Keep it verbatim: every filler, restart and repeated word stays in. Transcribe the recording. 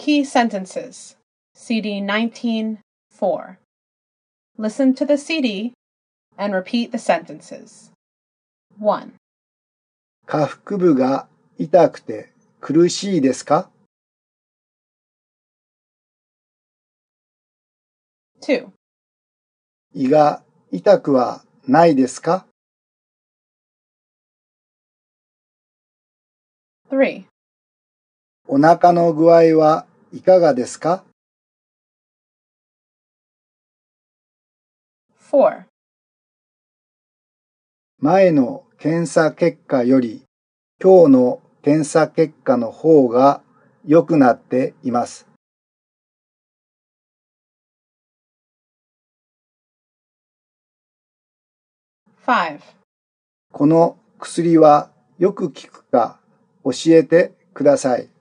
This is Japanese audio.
Key sentences. C D nineteen four. Listen to the C D and repeat the sentences. one. 下腹部が痛くて苦しいですか？ two. 胃が痛くはないですか？ three. お腹の具合はいかがですか？ four. 前の検査結果より今日の検査結果の方が良くなっています。 five. この薬はよく効くか教えてください。